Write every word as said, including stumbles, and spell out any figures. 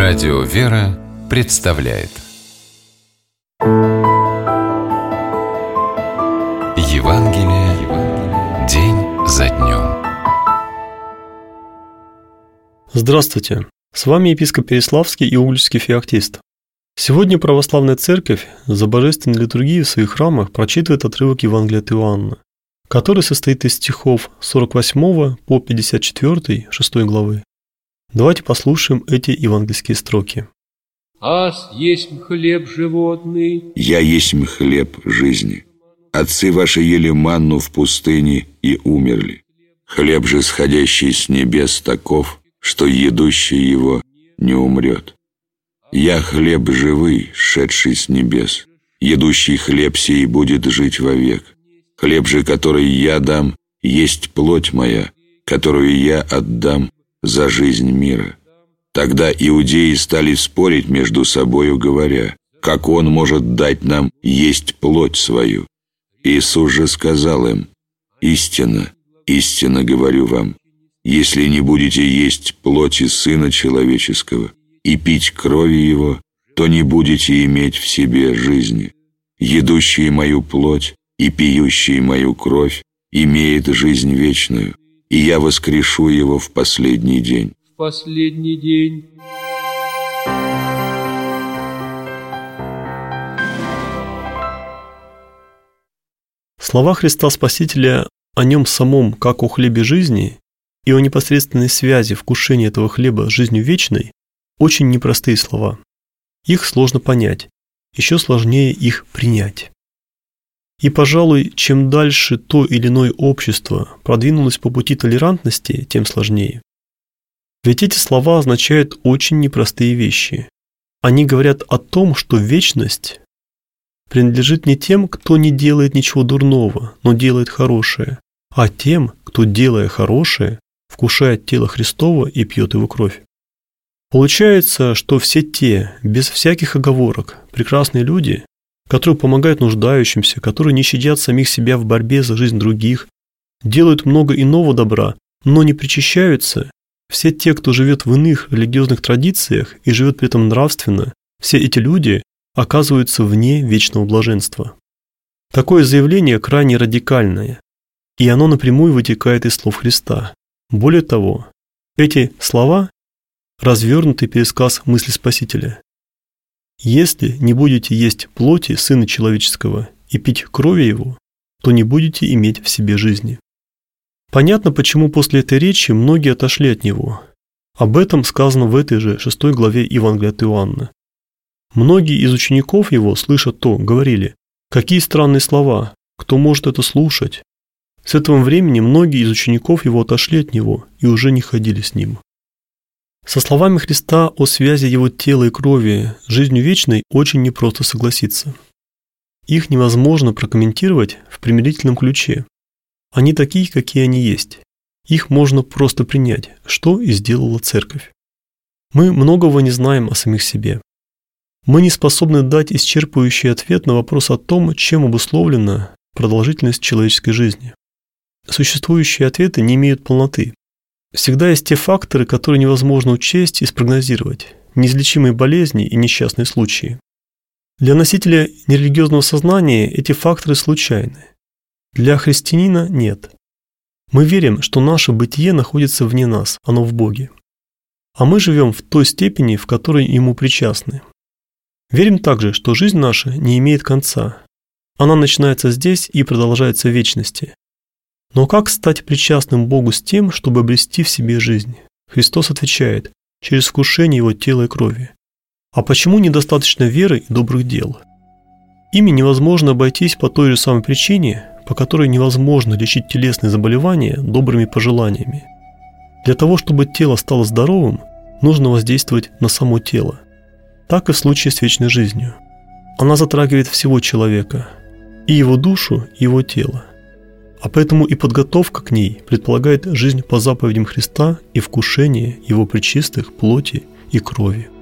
Радио «Вера» представляет Евангелие, Евангелие день за днем. Здравствуйте! С вами епископ Переславский и Угличский феоктист. Сегодня Православная Церковь за божественной литургией в своих храмах прочитывает отрывок Евангелия от Иоанна, который состоит из стихов сорок восьмого по пятьдесят четвёртый шестой главы. Давайте послушаем эти евангельские строки. «Аз есть хлеб животный». «Я есть хлеб жизни. Отцы ваши ели манну в пустыне и умерли. Хлеб же, сходящий с небес, таков, что едущий его не умрет. Я хлеб живый, шедший с небес. Едущий хлеб сей будет жить вовек. Хлеб же, который я дам, есть плоть моя, которую я отдам за жизнь мира». Тогда иудеи стали спорить между собою, говоря: «Как он может дать нам есть плоть свою?» Иисус же сказал им: «Истинно, истинно говорю вам, если не будете есть плоти Сына Человеческого и пить крови Его, то не будете иметь в себе жизни. Едущий мою плоть и пьющий мою кровь имеет жизнь вечную, и я воскрешу его в последний день». В последний день. Слова Христа Спасителя о Нем самом, как о хлебе жизни, и о непосредственной связи вкушения этого хлеба с жизнью вечной очень непростые слова. Их сложно понять, еще сложнее их принять. И, пожалуй, чем дальше то или иное общество продвинулось по пути толерантности, тем сложнее. Ведь эти слова означают очень непростые вещи. Они говорят о том, что вечность принадлежит не тем, кто не делает ничего дурного, но делает хорошее, а тем, кто, делая хорошее, вкушает тело Христово и пьет его кровь. Получается, что все те, без всяких оговорок, прекрасные люди, которые помогают нуждающимся, которые не щадят самих себя в борьбе за жизнь других, делают много иного добра, но не причащаются, все те, кто живет в иных религиозных традициях и живет при этом нравственно, все эти люди оказываются вне вечного блаженства. Такое заявление крайне радикальное, и оно напрямую вытекает из слов Христа. Более того, эти слова – развернутый пересказ мысли Спасителя. «Если не будете есть плоти Сына Человеческого и пить крови Его, то не будете иметь в себе жизни». Понятно, почему после этой речи многие отошли от Него. Об этом сказано в этой же шестой главе Евангелия от Иоанна. Многие из учеников Его, слыша то, говорили: «Какие странные слова! Кто может это слушать?» С этого времени многие из учеников Его отошли от Него и уже не ходили с Ним. Со словами Христа о связи Его тела и крови с жизнью вечной очень непросто согласиться. Их невозможно прокомментировать в примирительном ключе. Они такие, какие они есть. Их можно просто принять, что и сделала Церковь. Мы многого не знаем о самих себе. Мы не способны дать исчерпывающий ответ на вопрос о том, чем обусловлена продолжительность человеческой жизни. Существующие ответы не имеют полноты. Всегда есть те факторы, которые невозможно учесть и спрогнозировать, неизлечимые болезни и несчастные случаи. Для носителя нерелигиозного сознания эти факторы случайны. Для христианина нет. Мы верим, что наше бытие находится вне нас, оно в Боге. А мы живем в той степени, в которой Ему причастны. Верим также, что жизнь наша не имеет конца. Она начинается здесь и продолжается в вечности. Но как стать причастным Богу с тем, чтобы обрести в себе жизнь? Христос отвечает: через вкушение Его тела и крови. А почему недостаточно веры и добрых дел? Ими невозможно обойтись по той же самой причине, по которой невозможно лечить телесные заболевания добрыми пожеланиями. Для того, чтобы тело стало здоровым, нужно воздействовать на само тело. Так и в случае с вечной жизнью. Она затрагивает всего человека, и его душу, и его тело. А поэтому и подготовка к ней предполагает жизнь по заповедям Христа и вкушение Его пречистых плоти и крови.